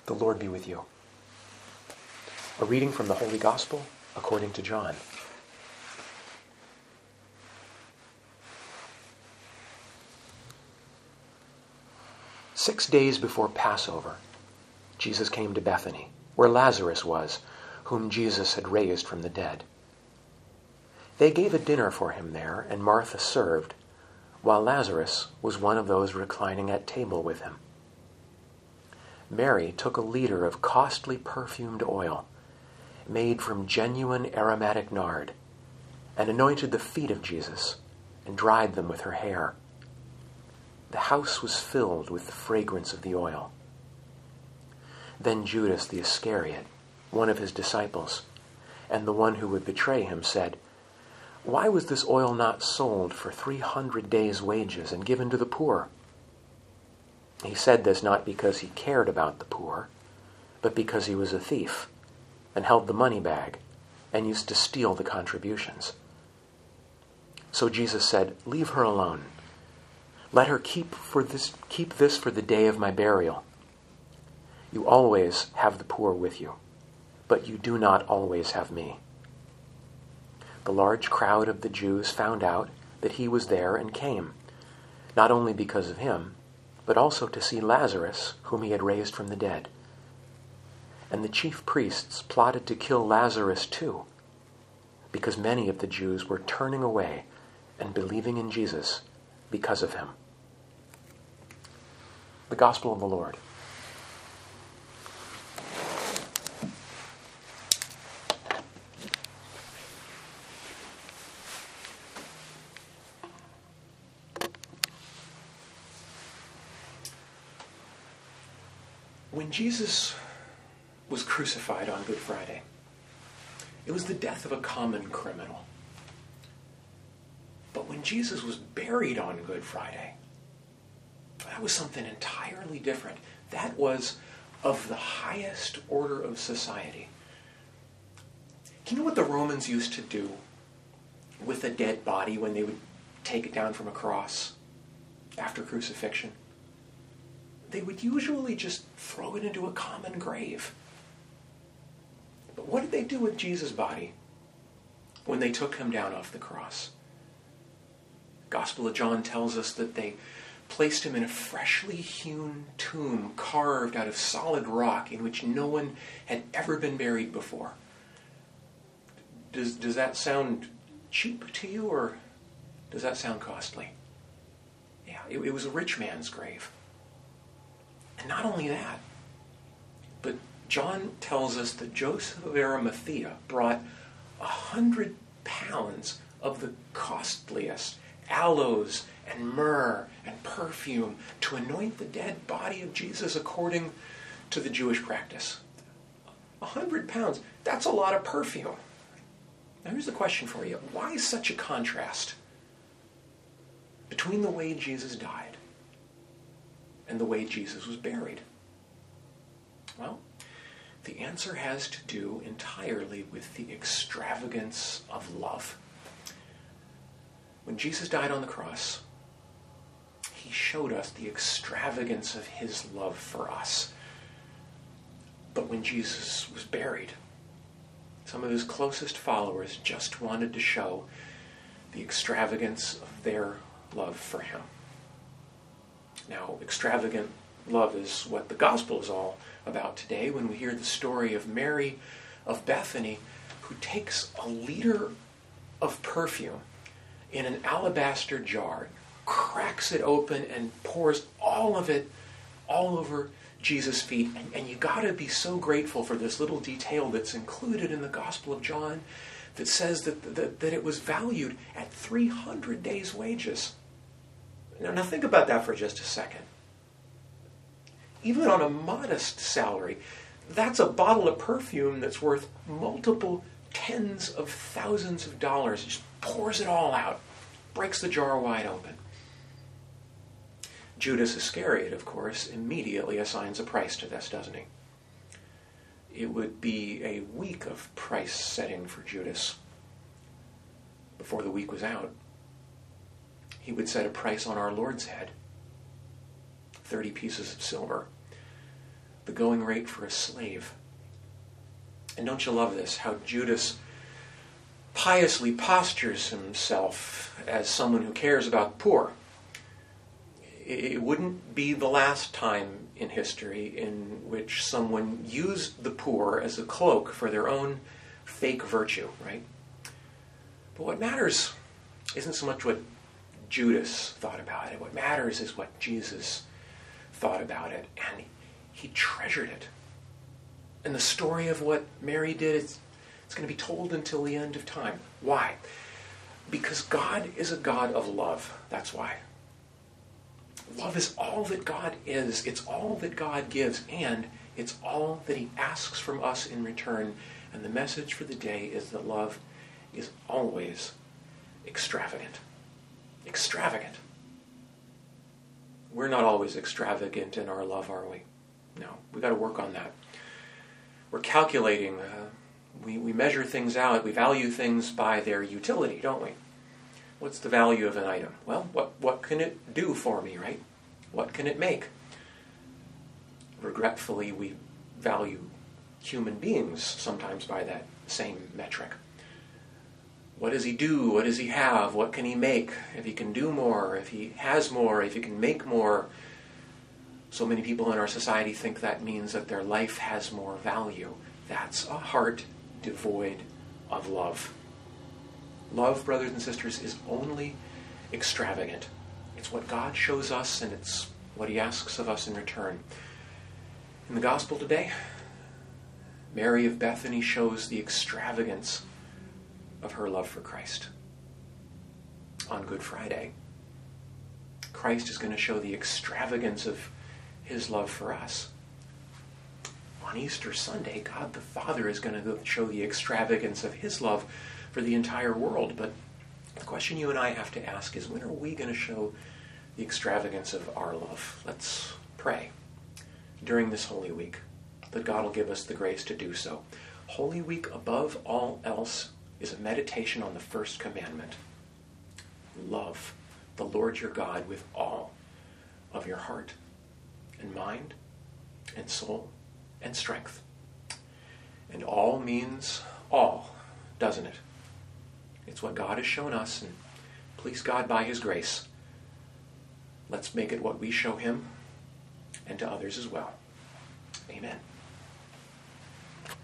The Lord be with you. A reading from the Holy Gospel according to John. "6 days before Passover, Jesus came to Bethany, where Lazarus was, whom Jesus had raised from the dead. They gave a dinner for him there, and Martha served, while Lazarus was one of those reclining at table with him. Mary took a liter of costly perfumed oil, made from genuine aromatic nard, and anointed the feet of Jesus and dried them with her hair. The house was filled with the fragrance of the oil. Then Judas the Iscariot, one of his disciples, and the one who would betray him, said, 'Why was this oil not sold for 300 days' wages and given to the poor?' He said this not because he cared about the poor, but because he was a thief and held the money bag and used to steal the contributions. So Jesus said, 'Leave her alone. Let her keep this for the day of my burial. You always have the poor with you, but you do not always have me.' The large crowd of the Jews found out that he was there and came, not only because of him, but also to see Lazarus, whom he had raised from the dead. And the chief priests plotted to kill Lazarus too, because many of the Jews were turning away and believing in Jesus because of him." The Gospel of the Lord. When Jesus was crucified on Good Friday, it was the death of a common criminal. But when Jesus was buried on Good Friday, that was something entirely different. That was of the highest order of society. Do you know what the Romans used to do with a dead body when they would take it down from a cross after crucifixion? They would usually just throw it into a common grave. But what did they do with Jesus' body when they took him down off the cross? Gospel of John tells us that they placed him in a freshly hewn tomb carved out of solid rock in which no one had ever been buried before. Does that sound cheap to you, or does that sound costly? Yeah, it was a rich man's grave. And not only that, but John tells us that Joseph of Arimathea brought 100 pounds of the costliest aloes and myrrh and perfume to anoint the dead body of Jesus according to the Jewish practice. 100 pounds, that's a lot of perfume. Now here's the question for you. Why such a contrast between the way Jesus died and the way Jesus was buried? Well, the answer has to do entirely with the extravagance of love. When Jesus died on the cross, he showed us the extravagance of his love for us. But when Jesus was buried, some of his closest followers just wanted to show the extravagance of their love for him. Now, extravagant love is what the gospel is all about today when we hear the story of Mary of Bethany, who takes a liter of perfume in an alabaster jar, cracks it open, and pours all of it all over Jesus' feet. And you got to be so grateful for this little detail that's included in the Gospel of John that says that it was valued at 300 days' wages. Now think about that for just a second. Even on a modest salary, that's a bottle of perfume that's worth multiple tens of thousands of dollars. He just pours it all out, breaks the jar wide open. Judas Iscariot, of course, immediately assigns a price to this, doesn't he? It would be a week of price setting for Judas. Before the week was out, he would set a price on our Lord's head, 30 pieces of silver. the going rate for a slave. And don't you love this, how Judas piously postures himself as someone who cares about the poor. It wouldn't be the last time in history in which someone used the poor as a cloak for their own fake virtue, right? But what matters isn't so much what Judas thought about it. What matters is what Jesus thought about it, and he treasured it. And the story of what Mary did, it's going to be told until the end of time. Why? Because God is a God of love. That's why. Love is all that God is. It's all that God gives. And it's all that he asks from us in return. And the message for the day is that love is always extravagant. Extravagant. We're not always extravagant in our love, are we? No. We've got to work on that. We're calculating. We measure things out. We value things by their utility, don't we? What's the value of an item? Well, what can it do for me, right? What can it make? Regretfully, we value human beings sometimes by that same metric. What does he do? What does he have? What can he make? If he can do more, if he has more, if he can make more. So many people in our society think that means that their life has more value. That's a heart devoid of love. Love, brothers and sisters, is only extravagant. It's what God shows us, and it's what he asks of us in return. In the gospel today, Mary of Bethany shows the extravagance of her love for Christ. On Good Friday, Christ is going to show the extravagance of his love for us. On Easter Sunday, God the Father is going to show the extravagance of his love for the entire world. But the question you and I have to ask is, when are we going to show the extravagance of our love? Let's pray during this Holy Week that God will give us the grace to do so. Holy Week, above all else, is a meditation on the first commandment. Love the Lord your God with all of your heart and mind and soul and strength. And all means all, doesn't it? It's what God has shown us, and please God, by his grace, let's make it what we show him and to others as well. Amen.